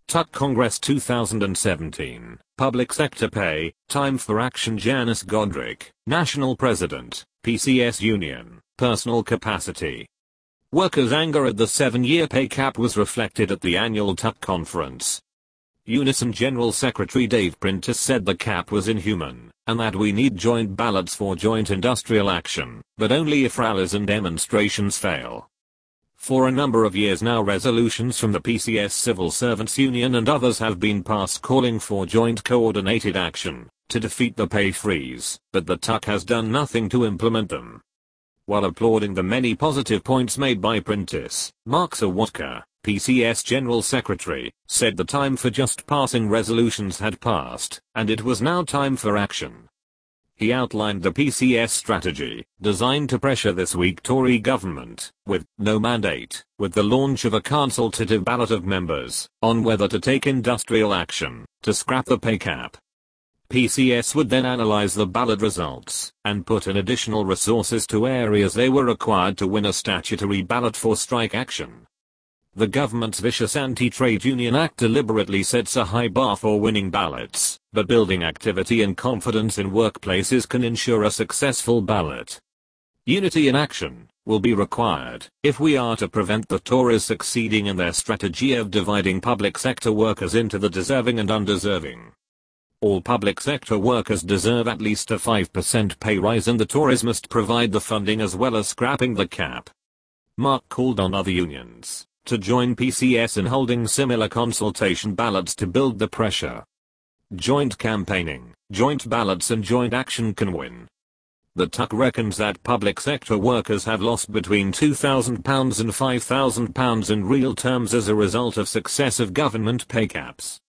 TUC Congress 2017, Public Sector Pay, Time for Action. Janice Godric, National President, PCS Union, Personal Capacity. Workers' anger at the 7-year pay cap was reflected at the annual TUC conference. Unison General Secretary Dave Prentis said the cap was inhuman, and that we need joint ballots for joint industrial action, but only if rallies and demonstrations fail. For a number of years now, resolutions from the PCS Civil Servants Union and others have been passed calling for joint coordinated action to defeat the pay freeze, but the TUC has done nothing to implement them. While applauding the many positive points made by Prentis, Mark Sawatka, PCS General Secretary, said the time for just passing resolutions had passed, and it was now time for action. He outlined the PCS strategy, designed to pressure this weak Tory government, with no mandate, with the launch of a consultative ballot of members, on whether to take industrial action, to scrap the pay cap. PCS would then analyze the ballot results, and put in additional resources to areas they were required to win a statutory ballot for strike action. The government's vicious Anti-Trade Union Act deliberately sets a high bar for winning ballots, but building activity and confidence in workplaces can ensure a successful ballot. Unity in action will be required if we are to prevent the Tories succeeding in their strategy of dividing public sector workers into the deserving and undeserving. All public sector workers deserve at least a 5% pay rise, and the Tories must provide the funding as well as scrapping the cap. Mark called on other unions to join PCS in holding similar consultation ballots to build the pressure. Joint campaigning, joint ballots and joint action can win. The TUC reckons that public sector workers have lost between £2,000 and £5,000 in real terms as a result of successive government pay caps.